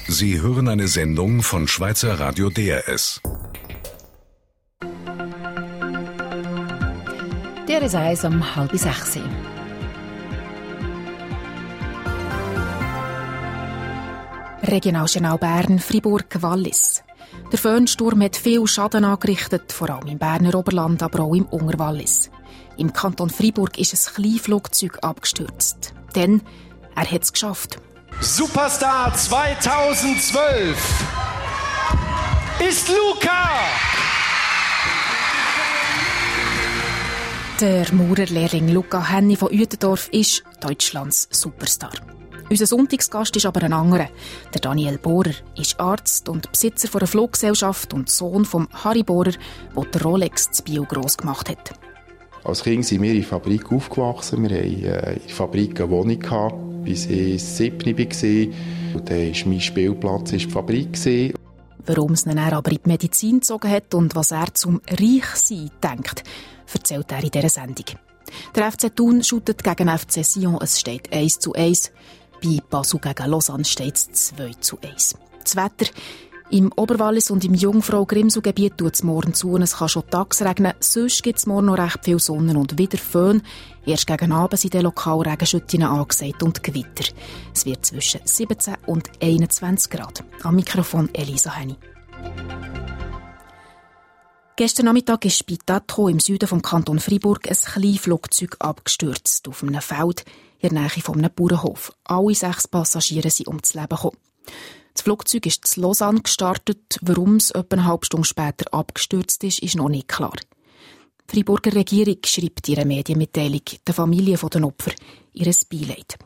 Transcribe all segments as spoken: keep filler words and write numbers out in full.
Sie hören eine Sendung von Schweizer Radio D R S. Der ist eins um halb sechs. Regionaljournal Bern, Fribourg, Wallis. Der Föhnsturm hat viel Schaden angerichtet, vor allem im Berner Oberland, aber auch im Unterwallis. Im Kanton Fribourg ist ein Kleinflugzeug abgestürzt. Denn er hat es geschafft. Superstar zweitausendzwölf ist Luca! Der Maurerlehrling Luca Henny von Uetendorf ist Deutschlands Superstar. Unser Sonntagsgast ist aber ein anderer. Der Daniel Bohrer ist Arzt und Besitzer einer Fluggesellschaft und Sohn von Harry Bohrer, der der Rolex zu Biel gross gemacht hat. Als Kind sind wir in der Fabrik aufgewachsen. Wir hatten in der Fabrik eine Wohnung gehabt, bis ich sieben war. Und dann war mein Spielplatz die Fabrik. Warum es ihn aber in die Medizin gezogen hat und was er zum Reichsein denkt, erzählt er in dieser Sendung. Der F C Thun shootet gegen F C Sion, es steht eins zu eins. Bei Basel gegen Lausanne steht es zwei zu eins. Das Wetter im Oberwallis und im Jungfrau-Grimsel-Gebiet tut es morgen zu und es kann schon tags regnen. Sonst gibt es morgen noch recht viel Sonne und wieder Föhn. Erst gegen Abend sind die lokalen Regenschütten angesagt und Gewitter. Es wird zwischen siebzehn und einundzwanzig Grad. Am Mikrofon Elisa Henny. Gestern Nachmittag ist bei Tatro im Süden vom Kanton Fribourg ein Kleinflugzeug abgestürzt auf einem Feld in der Nähe von einem Bauernhof. Alle sechs Passagiere sind ums Leben gekommen. Das Flugzeug ist in Lausanne gestartet. Warum es etwa eine halbe Stunde später abgestürzt ist, ist noch nicht klar. Die Friburger Regierung schreibt in ihrer Medienmitteilung der Familie der Opfer ihr Beileid.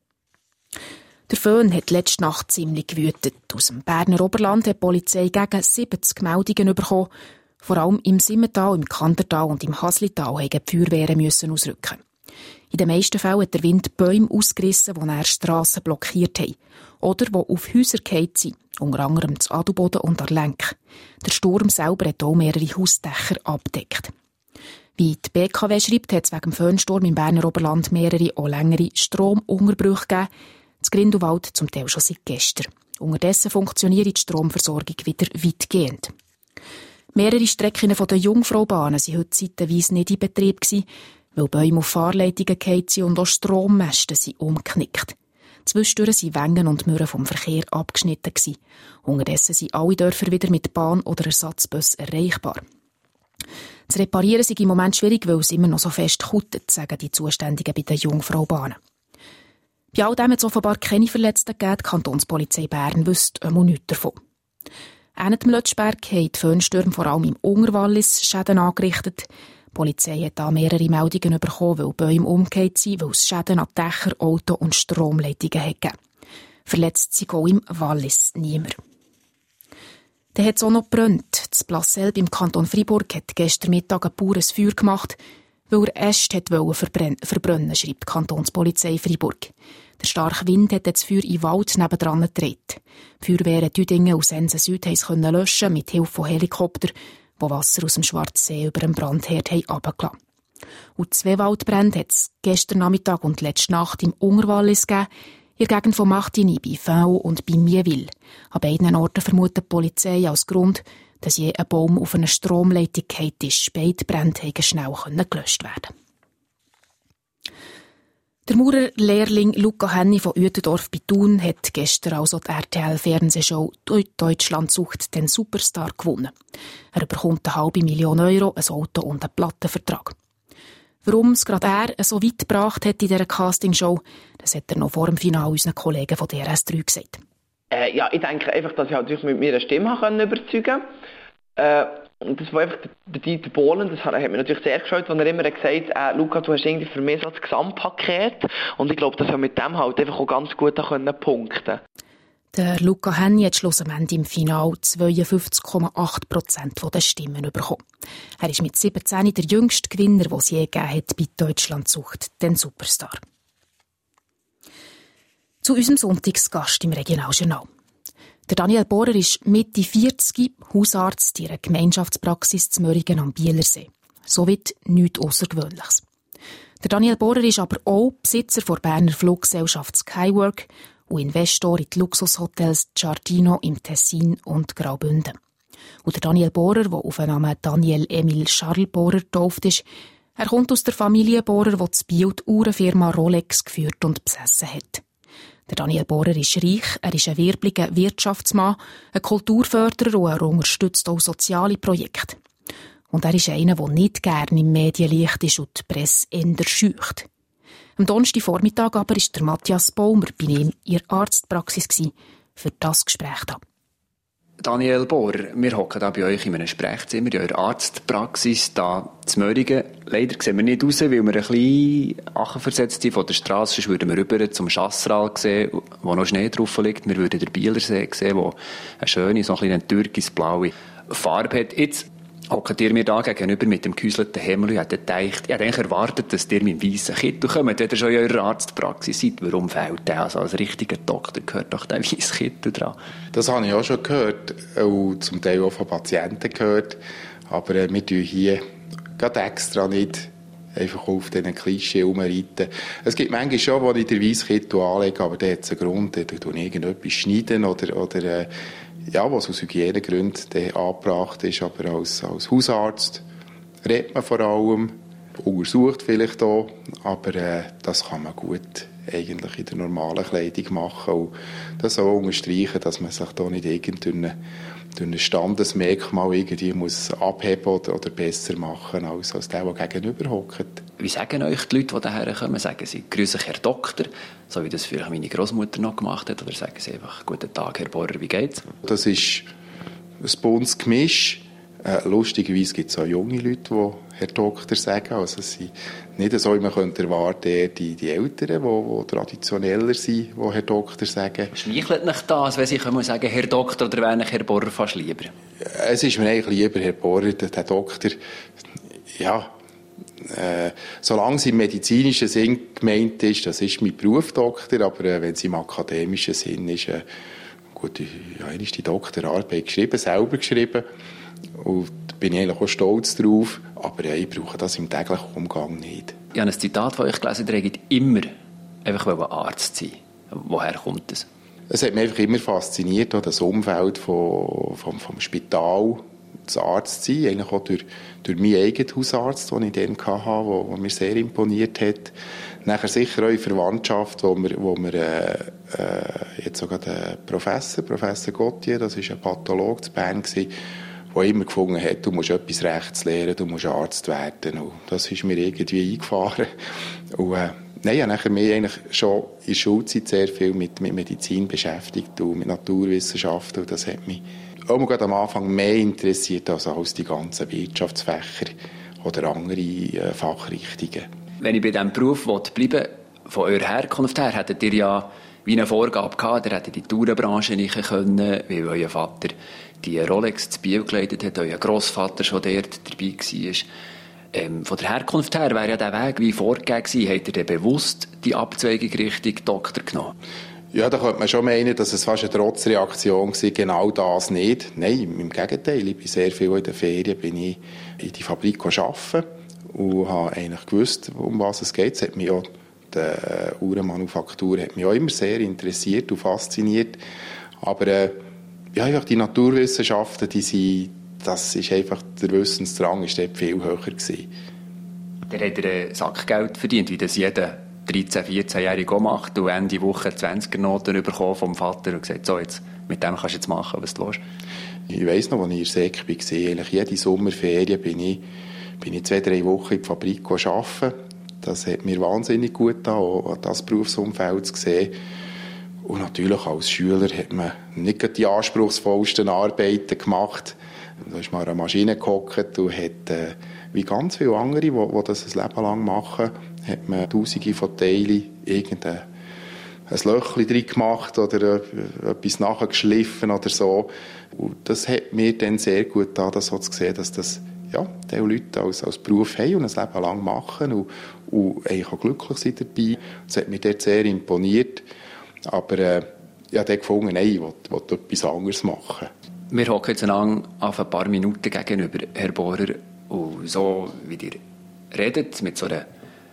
Der Föhn hat letzte Nacht ziemlich gewütet. Aus dem Berner Oberland hat die Polizei gegen siebzig Meldungen bekommen. Vor allem im Simmental, im Kandertal und im Haslital mussten die Feuerwehren ausrücken. In den meisten Fällen hat der Wind Bäume ausgerissen, die näher Strassen blockiert haben. Oder die auf Häuser gefallen sind, unter anderem zu Adelboden und an Lenk. Der Sturm selber hat auch mehrere Hausdächer abgedeckt. Wie die B K W schreibt, hat es wegen dem Föhnsturm im Berner Oberland mehrere, auch längere Stromunterbrüche gegeben. Das Grindelwald zum Teil schon seit gestern. Unterdessen funktioniert die Stromversorgung wieder weitgehend. Mehrere Strecken der Jungfraubahnen waren heute zeitweise nicht in Betrieb, weil Bäume auf Fahrleitungen gefallen sind und auch Strommasten sind umgeknickt. Zwischendurch sind Wengen und Mürren vom Verkehr abgeschnitten. Unterdessen sind alle Dörfer wieder mit Bahn oder Ersatzbus erreichbar. Das Reparieren ist im Moment schwierig, weil es immer noch so fest kutet, sagen die Zuständigen bei den Jungfraubahnen. Bei all dem hat es offenbar keine Verletzten gegeben. Die Kantonspolizei Bern wüsste einmal nichts davon. Ähnlich dem Lötschberg haben die Föhnstürme vor allem im Unterwallis Schäden angerichtet. Die Polizei hat da mehrere Meldungen bekommen, weil Bäume umgekehrt sind, weil es Schäden an Dächer, Auto- und Stromleitungen hat gegeben. Verletzt sind auch im Wallis niemand. Dann hat es auch noch gebrannt. Das Plasselb im Kanton Fribourg hat gestern Mittag ein pures Feuer gemacht, weil er Äste verbrennen verbrennen, schreibt die Kantonspolizei Fribourg. Der starke Wind hat das Feuer in den Wald nebendran gedreht. Die Feuerwehren Düdingen aus Ense Süd konnten löschen mit Hilfe von Helikoptern, die Wasser aus dem Schwarzsee über den Brandherd herabgelassen haben. Und zwei Waldbrände hat es gestern Nachmittag und letzte Nacht im Unterwallis gegeben, in der Gegend von Martigny, bei Fao und bei Mieville. An beiden Orten vermutet die Polizei als Grund, dass je ein Baum auf einer Stromleitung gefallen ist. Beide Brände konnten schnell gelöscht werden. Der Maurerlehrling Luca Henny von Uetendorf bei Thun hat gestern also die R T L-Fernsehshow «Deutschland sucht den Superstar» gewonnen. Er bekommt eine halbe Million Euro, ein Auto und einen Plattenvertrag. Warum es gerade er so weit gebracht hat in dieser Castingshow, das hat er noch vor dem Finale unseren Kollegen von D R S drei gesagt. Äh, ja, ich denke einfach, dass ich halt mit meiner Stimme überzeugen konnte. Äh, und das war einfach der Dieter Bohlen, das hat mich natürlich sehr gefreut, weil er immer gesagt hat, äh, Luca, du hast irgendwie für mich so das Gesamtpaket. Und ich glaube, dass er mit dem halt einfach auch ganz gut punkten konnte. Der Luca Henny hat schlussendlich im Finale zweiundfünfzig Komma acht Prozent der Stimmen bekommen. Er ist mit siebzehn der jüngste Gewinner, den es je gegeben hat bei «Deutschland sucht den Superstar». Zu unserem Sonntagsgast im Regionaljournal. Der Daniel Bohrer ist Mitte vierzig, Hausarzt in einer Gemeinschaftspraxis zu Möringen am Bielersee. Somit nichts Außergewöhnliches. Der Daniel Bohrer ist aber auch Besitzer der Berner Fluggesellschaft Skywork und Investor in die Luxushotels Giardino im Tessin und Graubünden. Und der Daniel Bohrer, der auf den Namen Daniel Emil Charles Bohrer getauft ist, er kommt aus der Familie Bohrer, die zu Biel die Uhrenfirma Rolex geführt und besessen hat. Der Daniel Bohrer ist reich, er ist ein wirbliger Wirtschaftsmann, ein Kulturförderer und er unterstützt auch soziale Projekte. Und er ist einer, der nicht gerne im Medienlicht ist und die Presse eher scheucht. Am Donnerstagvormittag aber war der Matthias Baumer bei ihm in der Arztpraxis für das Gespräch da. Daniel Bohrer, wir hocken hier bei euch in einem Sprechzimmer, in eurer Arztpraxis, hier in Möringen. Leider sehen wir nicht raus, weil wir ein bisschen achenversetzt sind von der Straße. Sonst würden wir rüber zum Chasseral sehen, wo noch Schnee drauf liegt. Wir würden den Bielersee sehen, der eine schöne, so eine türkisblaue Farbe hat. Jetzt hockt ihr mir da gegenüber mit dem gehäuselten Himmel. Ich hätte gedacht, ich hätte erwartet, dass ihr mit dem weißen Kittel kommt, wenn ihr schon in eurer Arztpraxis seid. Warum fehlt der? Also als richtiger Doktor gehört doch der weiße Kittel dran. Das habe ich auch schon gehört, und zum Teil auch von Patienten gehört. Aber äh, wir tun hier gerade extra nicht einfach auf diesen Klischee rumreiten. Es gibt manchmal schon, wo ich den weißen Kittel anlege, aber der hat einen Grund, da tue ich irgendetwas schneiden oder, oder äh, ja, was aus Hygienegründen angebracht ist, aber als, als Hausarzt redet man vor allem, untersucht vielleicht auch, aber äh, das kann man gut eigentlich in der normalen Kleidung machen und das auch unterstreichen, dass man sich da nicht irgendein durch ein Standesmerkmal irgendwie muss abheben oder, oder besser machen als, als der, der gegenüber hockt. Wie sagen euch die Leute, die hierher kommen? Sagen sie «Grüß euch, Herr Doktor», so wie das vielleicht meine Großmutter noch gemacht hat, oder sagen sie einfach «Guten Tag, Herr Bohrer, wie geht's?» Das ist ein buntes Gemisch. Äh, lustigerweise gibt es auch junge Leute, die Herr Doktor sagen. Also es sind nicht so, wie man könnte erwarten, die, die Älteren, die, die traditioneller sind, die Herr Doktor sagen. Schmeichelt nicht das, wenn Sie können sagen Herr Doktor, oder wäre Herr Bohrer fast lieber? Es ist mir eigentlich lieber, Herr Bohrer, der, der Doktor. Ja, äh, solange es im medizinischen Sinn gemeint ist, das ist mein Beruf Doktor, aber äh, wenn es im akademischen Sinn ist, äh, gut, ja, ist die Doktorarbeit geschrieben, selber geschrieben. Und da bin ich eigentlich auch stolz drauf, aber ja, ich brauche das im täglichen Umgang nicht. Ich habe ein Zitat von euch gelesen, ihr wolltet immer einfach Arzt sein. Woher kommt das? Es hat mich einfach immer fasziniert, auch das Umfeld vom, vom, vom Spital, das Arzt sein, eigentlich auch durch, durch meinen eigenen Hausarzt, den ich dann hatte, der mir sehr imponiert hat. Nachher sicher auch in Verwandtschaft, wo wir, wo wir äh, äh, jetzt sogar der Professor, Professor Gauthier, das war ein Pathologe in Bern, der immer gefunden hat, du musst etwas Rechts lernen, du musst Arzt werden. Und das ist mir irgendwie eingefahren. Und, äh, nein, ich habe nachher mich eigentlich schon in der Schulzeit sehr viel mit, mit Medizin beschäftigt und mit Naturwissenschaften. Und das hat mich auch mal gerade am Anfang mehr interessiert als, als die ganzen Wirtschaftsfächer oder andere äh, Fachrichtungen. Wenn ich bei diesem Beruf bleiben will, von eurer Herkunft her, hättet ihr ja wie eine Vorgabe gehabt, ihr hättet in die Tourenbranche nicht können, weil euer Vater die Rolex zu Biel geleitet hat, euer Grossvater schon dort dabei war. Ähm, von der Herkunft her wäre ja der Weg wie vorgegeben gewesen. Habt ihr denn bewusst die Abzweigung Richtung Doktor genommen? Ja, da könnte man schon meinen, dass es fast eine Trotzreaktion war, genau das nicht. Nein, im Gegenteil. Ich bin sehr viel in den Ferien bin ich in die Fabrik arbeiten und habe eigentlich gewusst, um was es geht. Es hat mich auch, die Uhrenmanufaktur hat mich auch immer sehr interessiert und fasziniert. Aber äh, ja, einfach die Naturwissenschaften, die sind, das ist einfach, der Wissensdrang ist dort viel höher gewesen. Der hat einen Sackgeld verdient, wie das jeder dreizehn-, vierzehnjährige auch macht, und Ende Woche zwanziger-Noten bekommen vom Vater und gesagt, so, jetzt, mit dem kannst du jetzt machen, was du willst. Ich weiss noch, als ich in der Sek war, eigentlich jede Sommerferien bin ich, bin ich zwei, drei Wochen in die Fabrik arbeiten. Das hat mir wahnsinnig gut getan, auch das Berufsumfeld zu sehen. Und natürlich als Schüler hat man nicht die anspruchsvollsten Arbeiten gemacht. Da ist man an einer Maschine gehockt und hat, äh, wie ganz viele andere, die, die das ein Leben lang machen, hat man tausende von Teilen irgendein ein Löchchen drin gemacht oder äh, etwas nachgeschliffen oder so. Und das hat mir dann sehr gut getan, das so zu sehen, dass das ja, die Leute als, als Beruf haben und ein Leben lang machen und, und eigentlich auch glücklich sind dabei. Das hat mich dort sehr imponiert. Aber äh, ich habe dann gefunden, nein, ich will, will etwas anderes machen. Wir hocken jetzt ein paar Minuten gegenüber, Herr Bohrer, und so wie ihr redet, mit so einer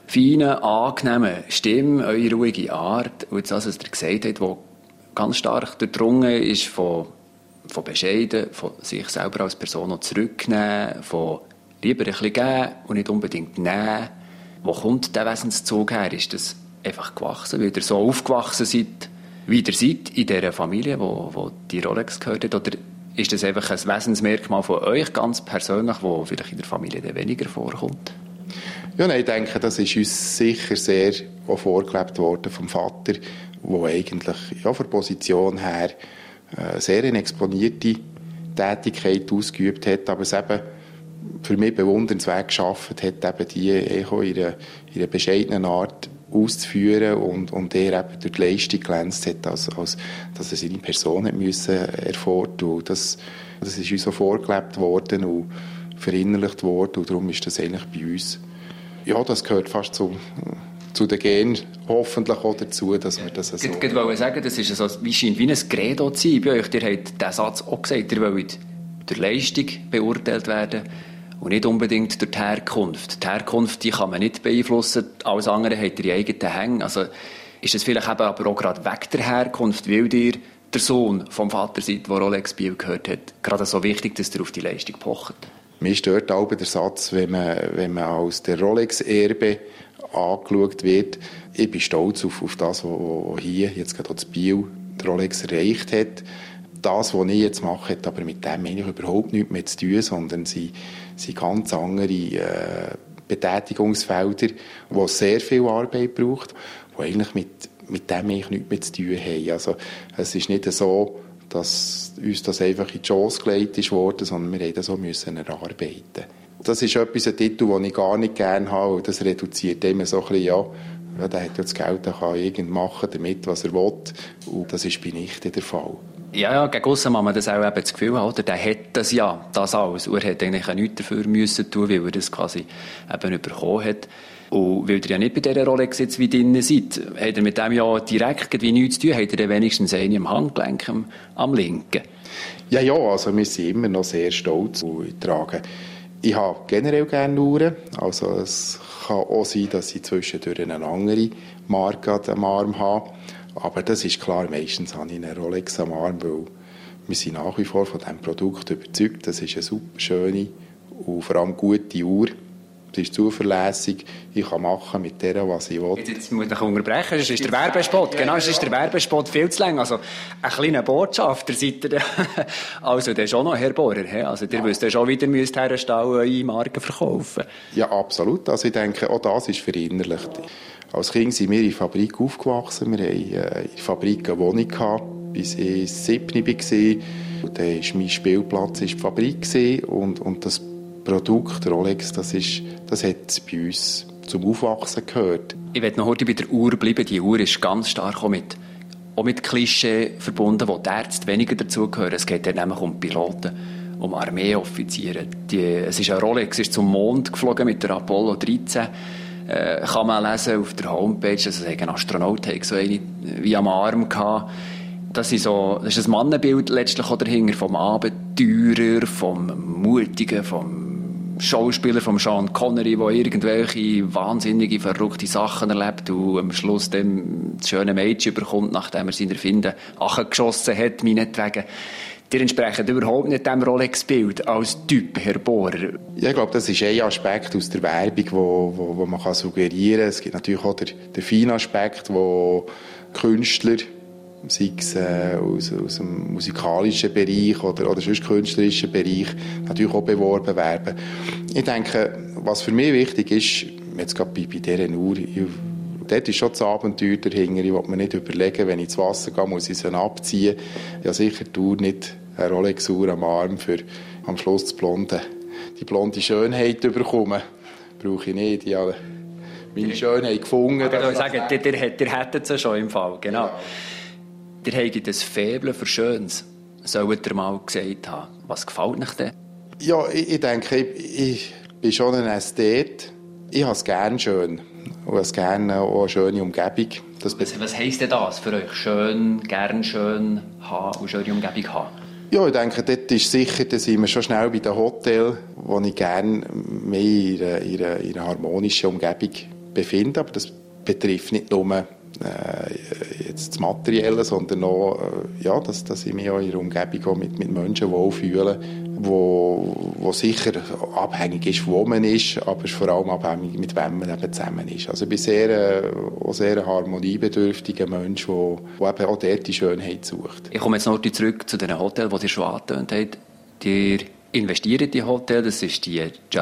feinen, angenehmen Stimme, eure ruhige Art und das, was ihr gesagt habt, wo ganz stark durchdrungen ist von, von Bescheiden, von sich selber als Person noch zurücknehmen, von lieber ein bisschen geben und nicht unbedingt nehmen. Wo kommt der Wesenszug her? Ist das einfach gewachsen, weil ihr so aufgewachsen seid, wie ihr seid in dieser Familie, wo, wo die Rolex gehört hat? Oder ist das einfach ein Wesensmerkmal von euch ganz persönlich, wo vielleicht in der Familie dann weniger vorkommt? Ja, nein, ich denke, das ist uns sicher sehr auch vorgelebt worden vom Vater, der eigentlich ja, von der Position her äh, sehr eine exponierte Tätigkeit ausgeübt hat, aber es eben für mich bewundernswert geschafft hat, eben die auch in einer, in einer bescheidenen Art auszuführen und, und er eben durch die Leistung glänzt hat, als, als dass er seine Person hat müssen hervortun. Das, das ist uns so vorgelebt worden und verinnerlicht worden und darum ist das eigentlich bei uns, ja, das gehört fast zu, zu den Genen hoffentlich auch dazu, dass wir das so... Ich wollte sagen, das ist so, wie scheint wie ein Credo zu sein bei euch. Ihr habt diesen Satz auch gesagt, ihr wollt durch Leistung beurteilt werden und nicht unbedingt durch die Herkunft. Die Herkunft, die kann man nicht beeinflussen, alles andere hat ihre eigenen Hänge. Also ist es vielleicht eben aber auch gerade wegen der Herkunft, weil ihr der Sohn vom Vater seid, der Rolex Biel gehört hat, gerade so wichtig, dass ihr auf die Leistung pocht? Mir stört auch der Satz, wenn man, wenn man aus der Rolex-Erbe angeschaut wird. Ich bin stolz auf, auf das, was hier jetzt gerade das Biel die Rolex erreicht hat. Das, was ich jetzt mache, hat aber mit dem eigentlich überhaupt nichts mehr zu tun, sondern sie sind ganz andere äh, Betätigungsfelder, wo sehr viel Arbeit braucht, die eigentlich mit, mit dem eigentlich nichts mehr zu tun haben. Also, es ist nicht so, dass uns das einfach in die Chance gelegt ist worden, sondern wir mussten das auch müssen erarbeiten. Das ist etwas, ein Titel, den ich gar nicht gerne habe, und das reduziert immer so ein bisschen, ja, ja, der hat ja das Geld, der kann irgend machen damit, was er will, und das ist bei nicht der Fall. Ja, ja, gegen aussen muss man das auch eben das Gefühl haben, oder? Der hat das ja, das alles, und er hat eigentlich auch nichts dafür müssen tun, weil er das quasi eben bekommen hat. Und weil ihr ja nicht bei dieser Rolex jetzt wie drinnen seid, hat er mit dem ja direkt wie nichts zu tun, hat er dann wenigstens einen am Handgelenk, am, am linken. Ja, ja, also wir sind immer noch sehr stolz und tragen. Ich habe generell gerne Uhren, also es kann auch sein, dass ich zwischendurch eine andere Marke am Arm habe, aber das ist klar, meistens habe ich eine Rolex am Arm, weil wir sind nach wie vor von diesem Produkt überzeugt, das ist eine super schöne und vor allem gute Uhr. Sie ist zuverlässig, ich kann machen mit der, was ich will. Jetzt, jetzt muss ich unterbrechen, das ist der Werbespot. Genau, das ist der Werbespot viel zu lang. Also, ein kleiner Botschafter seid ihr. Also, der ist auch noch Herr Bohrer. Also, ihr müsst ja schon wieder herstellen, eure Marken verkaufen. Ja, absolut. Also, ich denke, auch das ist verinnerlicht. Als Kind sind wir in der Fabrik aufgewachsen. Wir hatten in der Fabrik eine Wohnung gehabt, bis ich siebzehn war. Und dann war mein Spielplatz in der Fabrik. Und, und das Produkt Rolex, das, ist, das hat bei uns zum Aufwachsen gehört. Ich möchte noch heute bei der Uhr bleiben. Die Uhr ist ganz stark auch mit, auch mit Klischee verbunden, wo die Ärzte weniger dazugehören. Es geht ja nämlich um Piloten, um Armeeoffiziere. Die, es ist ein Rolex, ist zum Mond geflogen mit der Apollo dreizehn. Äh, kann man lesen auf der Homepage, also ein Astronaut hat so eine wie am Arm gehabt. Das ist, so, das ist ein Mannenbild letztlich auch dahinter, vom Abenteurer, vom Mutigen, vom Schauspieler, vom Sean Connery, der irgendwelche wahnsinnige, verrückte Sachen erlebt und am Schluss dem das schöne Mädchen bekommt, nachdem er seine Erfinden geschossen hat, meinetwegen. Die entsprechen überhaupt nicht dem Rolex-Bild als Typ, Herr Bohrer. Ja, ich glaube, das ist ein Aspekt aus der Werbung, wo, wo, wo man kann suggerieren kann. Es gibt natürlich auch den, den feinen Aspekt, wo Künstler, sei es äh, aus, aus dem musikalischen Bereich oder, oder sonst künstlerischen Bereich, natürlich auch beworben werden. Ich denke, was für mich wichtig ist, jetzt gerade bei, bei dieser Uhr, dort ist schon das Abenteuer dahinter. Ich will mir nicht überlegen, wenn ich ins Wasser gehe, muss ich sie abziehen. Ja, sicher die Uhr nicht eine Rolex-Uhr am Arm für am Schluss das blonde, die blonde Schönheit zu bekommen. Brauche ich nicht. Ich habe meine Schönheit gefunden. Ich würde sagen, ihr, ihr, ihr hättet sie schon im Fall. Genau. Ja. Ihr habt das Faible für Schönes, sollt ihr mal gesagt haben. Was gefällt euch denn? Ja, ich, ich denke, ich, ich bin schon ein Ästhet. Ich habe es gerne schön. Und es gerne auch eine schöne Umgebung. Das was was heisst denn das für euch? Schön, gern schön haben und schöne Umgebung haben? Ja, ich denke, dort ist sicher, da sind wir schon schnell bei den Hotels, wo ich gerne mehr in einer, in einer, in einer harmonischen Umgebung befinden, aber das betrifft nicht nur äh, jetzt das Materielle, sondern auch, äh, ja, dass, dass ich mich auch in der Umgebung auch mit, mit Menschen wohlfühle, wo, wo sicher abhängig ist, wo man ist, aber vor allem abhängig, mit wem man eben zusammen ist. Also ich bin sehr, äh, auch sehr ein harmoniebedürftiger Mensch, der eben auch dort die Schönheit sucht. Ich komme jetzt noch zurück zu den Hotels, die ihr schon angetönt habt. Ihr investiert in die Hotels, das ist die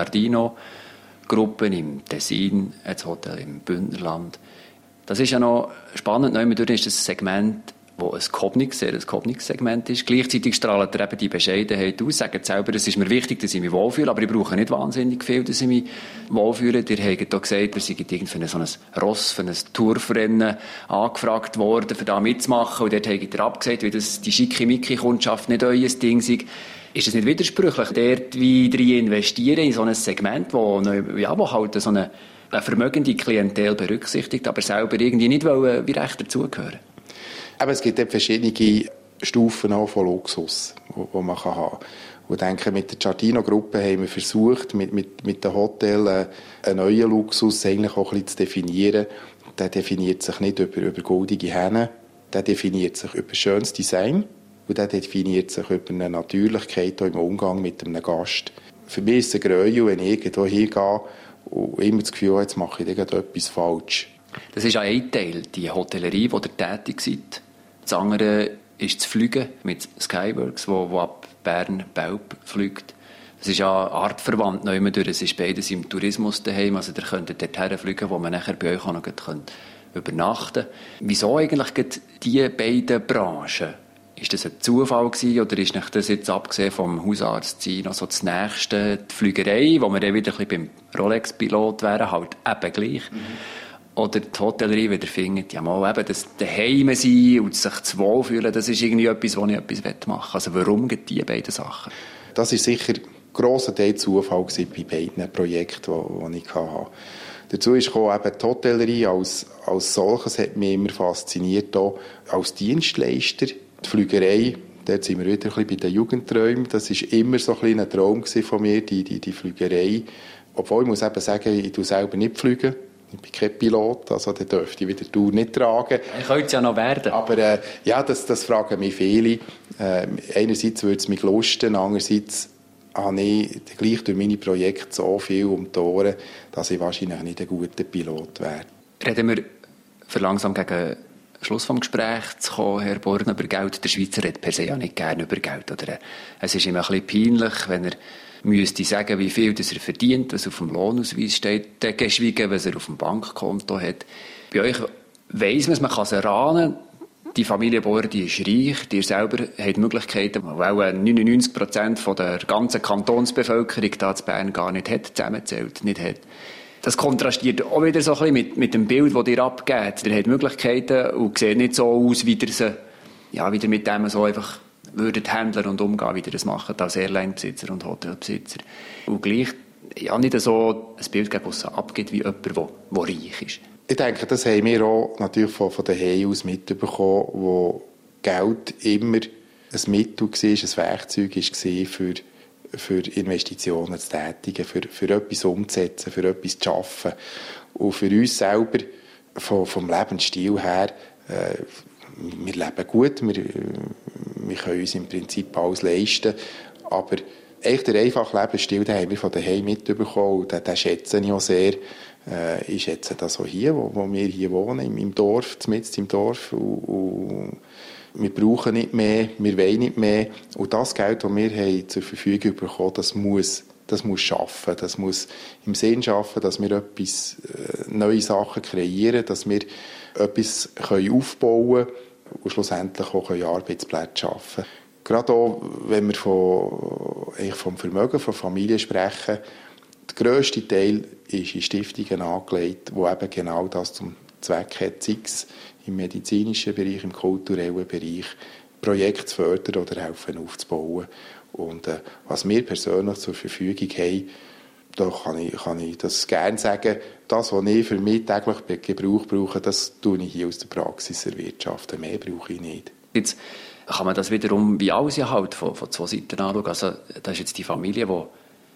Giardino-Gruppe im Tessin, das Hotel im Bündnerland. Das ist ja noch spannend, neu ist das Segment, wo ein Kobnix, sehr ein Kobnix-Segment ist. Gleichzeitig strahlt er eben die Bescheidenheit aus, sagt selber, es ist mir wichtig, dass ich mich wohlfühle, aber ich brauche nicht wahnsinnig viel, dass ich mich wohlfühle. Ihr habt auch gesagt, wir sind irgendwie für ein Ross, für ein Turfrennen angefragt worden, für da mitzumachen, und dort habt ihr abgesagt, weil das die Schickimicki-Kundschaft nicht euer Ding ist. Ist es nicht widersprüchlich, dort wieder investieren in so ein Segment, wo, ja, wo halt so eine, eine vermögende Klientel berücksichtigt, aber selber irgendwie nicht wollen, wie recht dazugehören? Aber es gibt verschiedene Stufen auch von Luxus, die man haben kann. Und ich denke, mit der Giardino-Gruppe haben wir versucht, mit, mit, mit den Hotels einen neuen Luxus eigentlich auch ein bisschen zu definieren. Der definiert sich nicht über, über goldige Hähne, der definiert sich über schönes Design und der definiert sich über eine Natürlichkeit auch im Umgang mit einem Gast. Für mich ist es ein Gräuel, wenn ich irgendwo hingehe und immer das Gefühl habe, jetzt mache ich etwas falsch. Das ist ja ein Teil, die Hotellerie, wo ihr tätig seid. Das andere ist das Fliegen mit Skyworks, wo, wo ab Bern-Belp fliegt. Das ist ja artverwandt noch immer durch. Es ist beides im Tourismus daheim. Also ihr könnt dorthin fliegen, wo man nachher bei euch auch noch übernachten kann. Wieso eigentlich diese beiden Branchen? Ist das ein Zufall gewesen, oder ist nicht das jetzt abgesehen vom Hausarzt sein noch so das Nächste, die Flügerei, wo wir dann wieder ein bisschen beim Rolex-Pilot wären, halt eben gleich? Mhm. Oder die Hotellerie wieder findet, ja mal eben, das daheim sein und sich zu wohlfühlen, das ist irgendwie etwas, wo ich etwas machen will. Also warum gibt die beiden Sachen? Das ist sicher ein grosser Teil Zufall gewesen bei beiden Projekten, die, die ich hatte. Dazu ist gekommen, eben die Hotellerie als, als solches hat mich immer fasziniert, auch als Dienstleister. Die Flügerei, dort sind wir wieder ein bisschen bei den Jugendträumen. Das war immer so ein kleiner Traum von mir, die, die, die Flügerei. Obwohl ich muss eben sagen, ich tue selber nicht fliegen. Ich bin kein Pilot, also den dürfte ich wieder die Tour nicht tragen. Ich könnte es ja noch werden. Aber äh, ja, das, das fragen mich viele. Äh, einerseits würde es mich lusten, andererseits habe ich gleich durch meine Projekte so viel um die Ohren, dass ich wahrscheinlich nicht ein guter Pilot wäre. Reden wir für langsam gegen Schluss des Gesprächs zu kommen, Herr Born, über Geld. Der Schweizer redet per se ja nicht gerne über Geld. Oder? Es ist ihm ein bisschen peinlich, wenn er müsste sagen, wie viel das er verdient, was auf dem Lohnausweis steht, geschwiegen, was er auf dem Bankkonto hat. Bei euch weiss man es, man kann es erahnen. Die Familie Bohr, die ist reich, die selber hat Möglichkeiten, die auch neunundneunzig Prozent von der ganzen Kantonsbevölkerung da in Bern gar nicht hat, zusammenzählt, nicht hat. Das kontrastiert auch wieder so ein bisschen mit, mit dem Bild, das ihr abgebt. Ihr habt Möglichkeiten und sieht nicht so aus, wie ihr, sie, ja, wie ihr mit dem so einfach würdet handeln und umgehen, wie ihr das macht als Airline-Besitzer und Hotelbesitzer. Und gleich ja, nicht so ein Bild geben, das so abgeht wie jemand, der, der reich ist. Ich denke, das haben wir auch natürlich von, von daheim aus mitbekommen, wo Geld immer ein Mittel war, ein Werkzeug war für, für Investitionen zu tätigen, für, für etwas umzusetzen, für etwas zu schaffen. Und für uns selber, vom, vom Lebensstil her, äh, wir leben gut, wir, wir können uns im Prinzip alles leisten, aber echt der einfache Lebensstil, den haben wir von daheim mitbekommen und den, den schätze ich auch sehr. Äh, ich schätze das auch hier, wo, wo wir hier wohnen, im, im Dorf, mitten im Dorf. Und, und wir brauchen nicht mehr, wir wollen nicht mehr. Und das Geld, das wir haben zur Verfügung bekommen, das muss, das muss schaffen. Das muss im Sinn schaffen, dass wir etwas, äh, neue Sachen kreieren, dass wir etwas können aufbauen können und schlussendlich auch Arbeitsplätze schaffen können. Gerade auch, wenn wir von, eigentlich vom Vermögen von Familien sprechen, der grösste Teil ist in Stiftungen angelegt, die eben genau das zum Zweck hat, sei es im medizinischen Bereich, im kulturellen Bereich, Projekte zu fördern oder helfen aufzubauen. Und äh, was wir persönlich zur Verfügung haben, da kann ich, kann ich das gerne sagen, das, was ich für mich täglich Gebrauch brauche, das tue ich hier aus der Praxis erwirtschaften. Mehr brauche ich nicht. Jetzt kann man das wiederum wie alles ja halt von, von zwei Seiten anschauen. Also, da ist jetzt die Familie, die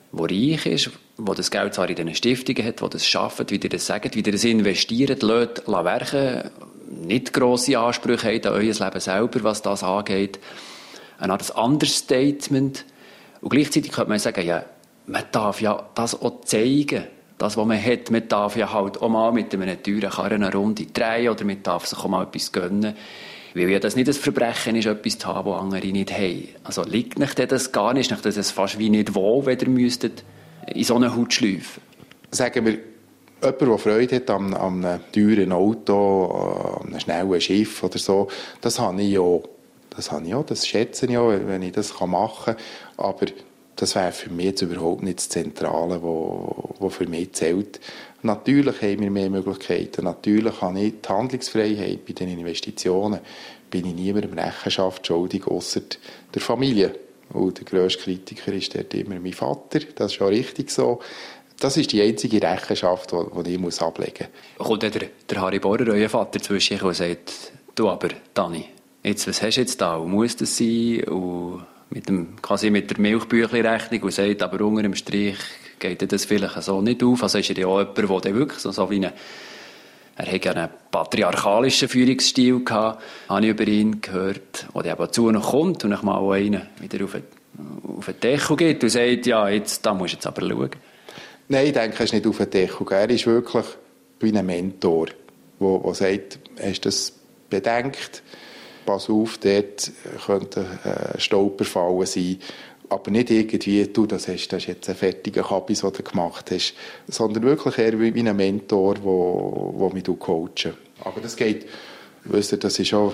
der reich ist, der das Geld zwar in diesen Stiftungen hat, die das schaffen, wie ihr das sagt, wie ihr das investiert, lässt, lässt werken, nicht grosse Ansprüche haben an euer Leben selber, was das angeht. Ein Understatement. Und gleichzeitig könnte man sagen, ja, man darf ja das auch zeigen. Das, was man hat, man darf ja halt auch mal mit einem teuren Karren eine Runde drehen oder man darf sich auch mal etwas gönnen. Weil ja das nicht ein Verbrechen ist, etwas zu haben, was andere nicht haben. Also liegt nicht das gar nicht, nicht das fast wie nicht wohl, wenn ihr müsstet in so eine Haut schleifen? Sagen wir, jemand, der Freude hat an, an einem teuren Auto, an einem schnellen Schiff oder so, das habe ich ja, das habe ich ja, das schätze ich ja, wenn ich das machen kann. Aber das wäre für mich jetzt überhaupt nicht das Zentrale, was für mich zählt. Natürlich haben wir mehr Möglichkeiten. Natürlich habe ich die Handlungsfreiheit bei den Investitionen. Bin ich niemandem Rechenschaft schuldig, ausser der Familie. Und der grösste Kritiker ist dort immer mein Vater. Das ist schon richtig so. Das ist die einzige Rechenschaft, die ich muss ablegen muss. Kommt der, der Harry Bohrer, euer Vater, zwischen und sagt, du aber, Dani, jetzt, was hast du jetzt da? Und muss das sein? Und mit, dem, quasi mit der Milchbüchli-Rechnung und sagt, aber unter dem Strich geht das vielleicht so nicht auf. Also ist er ja auch jemand, der wirklich so, so wie eine, er hat ja einen patriarchalischen Führungsstil gehabt, habe ich über ihn gehört, der eben dazu noch kommt und ich mal einen wieder auf den, auf den Deckel geht und sagt, ja, jetzt, da musst du jetzt aber schauen. Nein, ich denke, er ist nicht auf den Deckel. Er ist wirklich wie ein Mentor, der, der sagt, hast du das bedenkt? Pass auf, dort könnte ein Stolperfallen sein. Aber nicht irgendwie, du, das, hast, das ist jetzt ein fertiger Kabis, den du gemacht hast. Sondern wirklich eher wie ein Mentor, der mich coacht. Aber das geht, wisst ihr, das ist schon,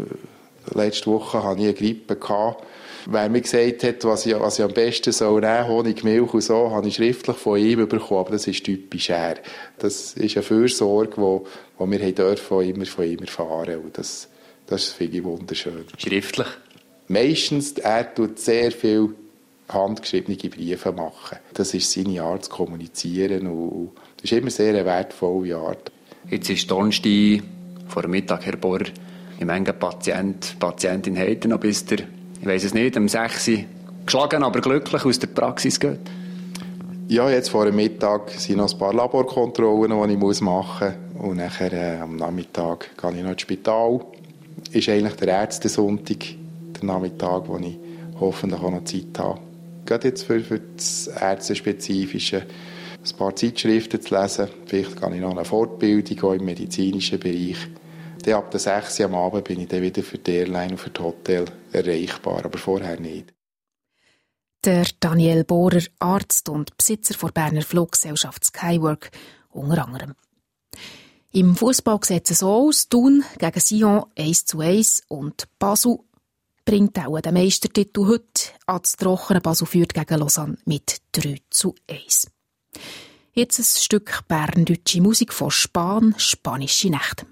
letzte Woche hatte ich eine Grippe gehabt. Wer mir gesagt hat, was ich, was ich am besten soll nehmen, Honig, Milch und so, habe ich schriftlich von ihm bekommen, aber das ist typisch er. Das ist eine Fürsorge, die, die wir dürfen, immer von ihm erfahren. Und das, das finde ich wunderschön. Schriftlich? Meistens, er tut sehr viel handgeschriebene Briefe machen. Das ist seine Art zu kommunizieren und das ist immer sehr eine wertvolle Art. Jetzt ist Donnerstag vor dem Mittag, Herr Bohrer, wie viele Patient, Patientin hat noch bis der, ich weiss es nicht, um sechs Uhr geschlagen, aber glücklich aus der Praxis geht? Ja, jetzt vor dem Mittag sind noch ein paar Laborkontrollen, die ich machen muss. Und nachher äh, am Nachmittag gehe ich noch ins Spital. Ist eigentlich der Ärztesonntag, der Nachmittag, wo ich hoffentlich auch noch Zeit habe. Gerade jetzt für, für das Ärztespezifische ein paar Zeitschriften zu lesen. Vielleicht gehe ich noch eine Fortbildung auch im medizinischen Bereich. Dann ab der sechs Uhr am Abend bin ich dann wieder für die Airline und für das Hotel erreichbar, aber vorher nicht. Der Daniel Bohrer, Arzt und Besitzer der Berner Fluggesellschaft Skywork, unter anderem. Im Fußball sieht es so aus: Thun gegen Sion eins zu eins und Basel bringt auch den Meistertitel heute ans Trockene. Basel führt gegen Lausanne mit drei zu eins. Jetzt ein Stück berndeutsche Musik von Span, Spanische Nächte.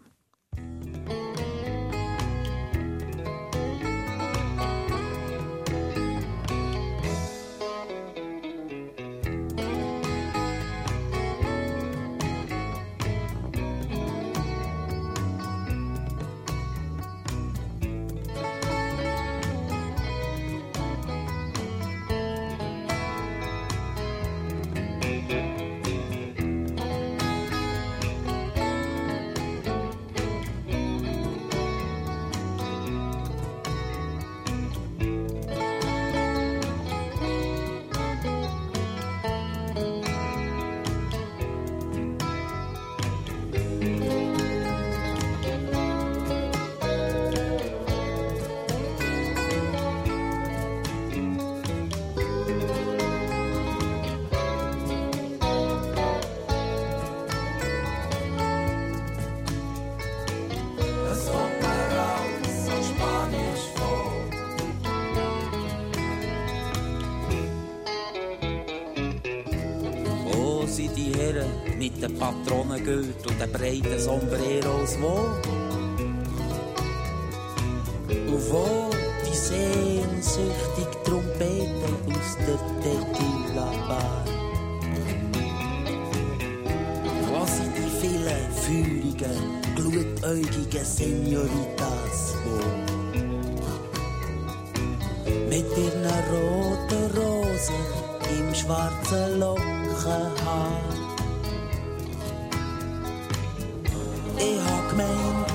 Mit den Patronengürtel und den breiten Sombreros, wo? Und wo die sehnsüchtige Trompete aus der Tequila-Bar? Wo sind die vielen feurigen, glutäugigen Senoritas, wo? Mit ihren roten Rosen im Schweiß schwarze Lockenhaar. Ich hab gemeint,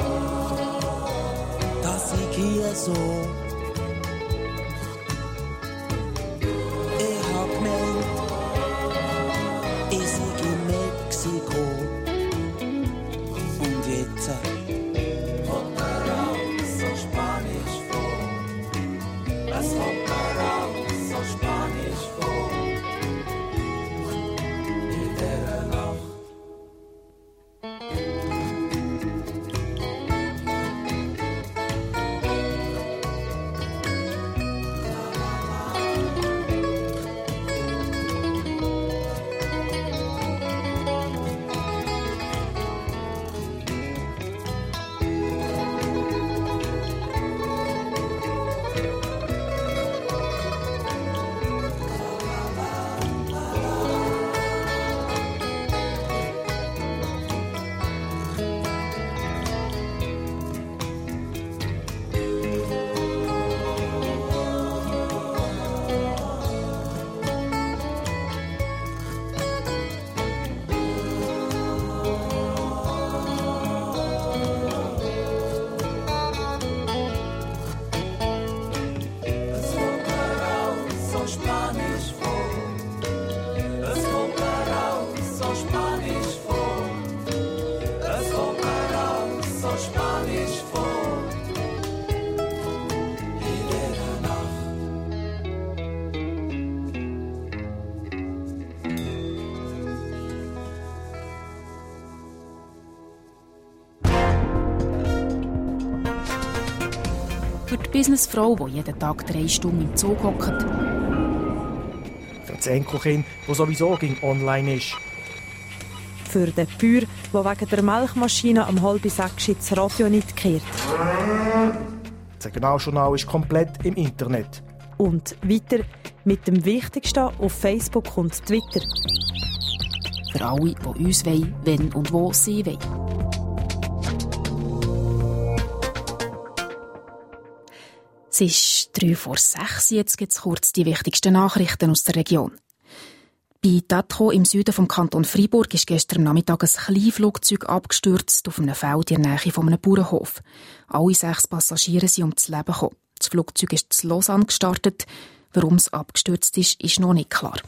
dass ich hier so. Ich hab gemeint, ich sei in Mexiko. Und jetzt kommt mir auch so Spanisch vor. Es kommt mir auch so Spanisch vor. In dieser Nacht. Für die Businessfrau, die jeden Tag drei Stunden im Zug hockt. Für das Enkelkind, das sowieso ging online ist. Für den Bauer, der wegen der Milchmaschine am halb sechs das Radio nicht kehrt. Das Regionaljournal ist komplett im Internet. Und weiter mit dem Wichtigsten auf Facebook und Twitter. Für alle, die uns wollen, wenn und wo sie wollen. Es ist drei vor sechs, jetzt gibt es kurz die wichtigsten Nachrichten aus der Region. Bei Tatro im Süden vom Kanton Freiburg ist gestern Nachmittag ein Kleinflugzeug abgestürzt auf einem Feld in der Nähe von einem Bauernhof. Alle sechs Passagiere sind ums Leben gekommen. Das Flugzeug ist in Lausanne gestartet. Warum es abgestürzt ist, ist noch nicht klar.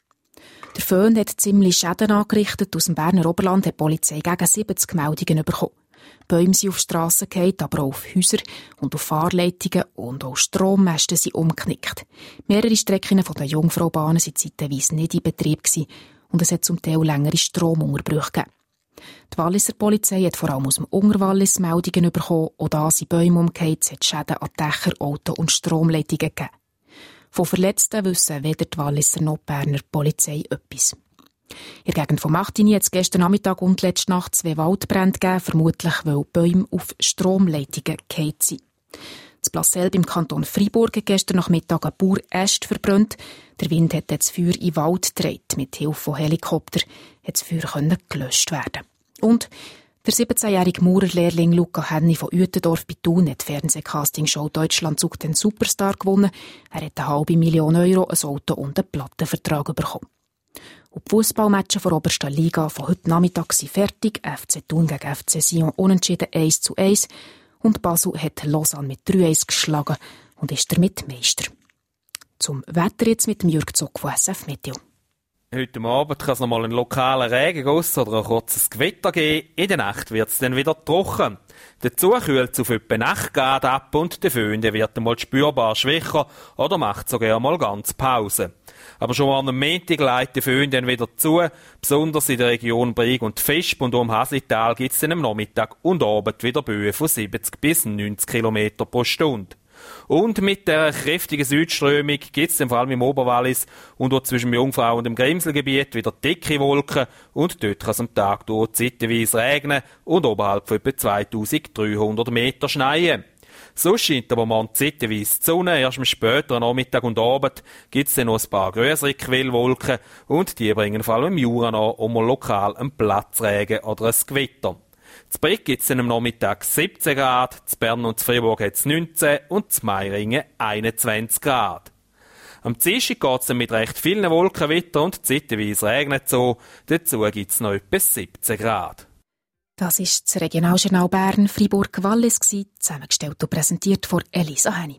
Der Föhn hat ziemlich Schäden angerichtet. Aus dem Berner Oberland hat die Polizei gegen siebzig Meldungen bekommen. Bäume sind auf Strassen gefallen, aber auch auf Häuser und auf Fahrleitungen und auch Strommasten sind umgeknickt. Mehrere Strecken der Jungfraubahnen waren zeitweise nicht in Betrieb gewesen und es hat zum Teil längere Stromunterbrüche gegeben. Die Walliser Polizei hat vor allem aus dem Unterwallis Meldungen bekommen, auch da sind Bäume umgekehrt, es hat Schäden an Dächer, Auto- und Stromleitungen gegeben. Von Verletzten wissen weder die Walliser noch die Berner Polizei etwas. In der Gegend von Martigny hat es gestern Nachmittag und letzte Nacht zwei Waldbrände gegeben, vermutlich weil Bäume auf Stromleitungen gefallen sind. Das Plasselb im Kanton Freiburg hat gestern Nachmittag ein Bauer Äste verbrannt. Der Wind hat das Feuer in den Wald gedreht. Mit Hilfe von Helikopter hat das Feuer gelöscht werden. Und der siebzehnjährige Maurerlehrling Luca Henny von Uetendorf bei Thun hat die Fernsehcastingshow «Deutschland sucht den Superstar» gewonnen. Er hat eine halbe Million Euro, ein Auto und einen Plattenvertrag bekommen. Und die Fußballmatches der obersten Liga von heute Nachmittag sind fertig. F C Thun gegen F C Sion unentschieden eins zu eins. Und Basel hat Lausanne mit drei eins geschlagen und ist damit Meister. Zum Wetter jetzt mit dem Jürg Zock von S F Meteo. Heute Abend kann es noch mal einen lokalen Regenguss oder ein kurzes Gewitter geben. In der Nacht wird es dann wieder trocken. Dazu kühlt es auf etwa acht Grad ab und der Föhn wird einmal spürbar schwächer oder macht sogar mal ganz Pause. Aber schon am Montag leitet der Föhn dann wieder zu. Besonders in der Region Brig und Vesp und um Haslital gibt es dann am Nachmittag und Abend wieder Böen von siebzig bis neunzig Kilometer pro Stunde. Und mit der kräftigen Südströmung gibt es vor allem im Oberwallis und auch zwischen dem Jungfrau und dem Grimselgebiet wieder dicke Wolken und dort kann es am Tag durch zeitweise regnen und oberhalb von etwa zweitausenddreihundert Meter schneien. So scheint aber morgen zeitweise die Sonne. Erst am späteren Nachmittag und Abend gibt es dann noch ein paar grössere Quellwolken und die bringen vor allem im Jura noch auch mal lokal einen Platzregen oder ein Gewitter. In Brig gibt es am Nachmittag siebzehn Grad, in Bern und in Freiburg hat es neunzehn und in Meiringen einundzwanzig Grad. Am Dienstag geht es mit recht vielen Wolken weiter und zeitweise regnet so. Dazu gibt es noch etwa siebzehn Grad. Das war das Regionaljournal Bern Fribourg-Wallis, zusammengestellt und präsentiert von Elisa Henny.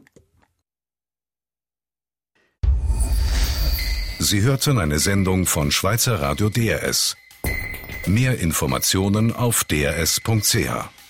Sie hörten eine Sendung von Schweizer Radio D R S. Mehr Informationen auf d r s punkt c h.